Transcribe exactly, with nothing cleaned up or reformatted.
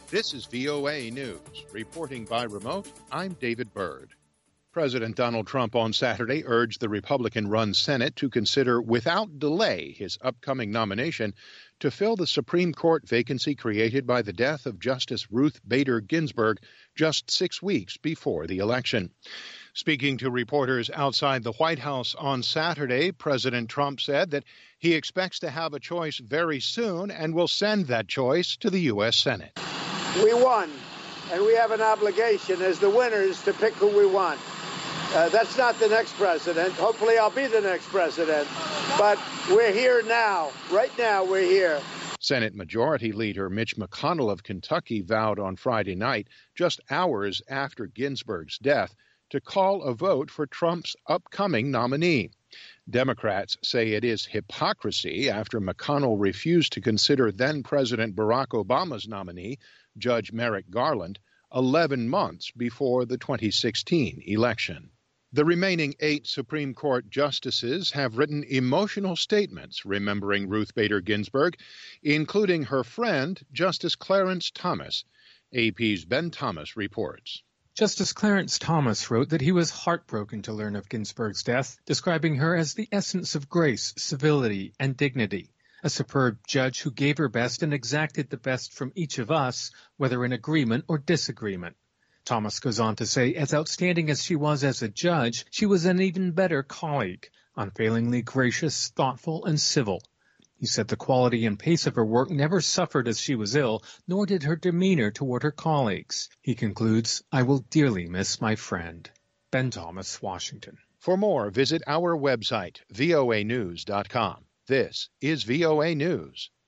This is V O A News. Reporting by remote, I'm David Byrd. President Donald Trump on Saturday urged the Republican-run Senate to consider without delay his upcoming nomination to fill the Supreme Court vacancy created by the death of Justice Ruth Bader Ginsburg just six weeks before the election. Speaking to reporters outside the White House on Saturday, President Trump said that he expects to have a choice very soon and will send that choice to the U S Senate. We won, and we have an obligation as the winners to pick who we want. Uh, that's not the next president. Hopefully I'll be the next president. But we're here now. Right now we're here. Senate Majority Leader Mitch McConnell of Kentucky vowed on Friday night, just hours after Ginsburg's death, to call a vote for Trump's upcoming nominee. Democrats say it is hypocrisy after McConnell refused to consider then-President Barack Obama's nominee, Judge Merrick Garland, eleven months before the twenty sixteen election. The remaining eight Supreme Court justices have written emotional statements remembering Ruth Bader Ginsburg, including her friend, Justice Clarence Thomas. A P's Ben Thomas reports. Justice Clarence Thomas wrote that he was heartbroken to learn of Ginsburg's death, describing her as the essence of grace, civility, and dignity, a superb judge who gave her best and exacted the best from each of us, whether in agreement or disagreement. Thomas goes on to say, as outstanding as she was as a judge, she was an even better colleague, unfailingly gracious, thoughtful, and civil. He said the quality and pace of her work never suffered as she was ill, nor did her demeanor toward her colleagues. He concludes, I will dearly miss my friend. Ben Thomas, Washington. For more, visit our website, V O A news dot com. This is V O A News.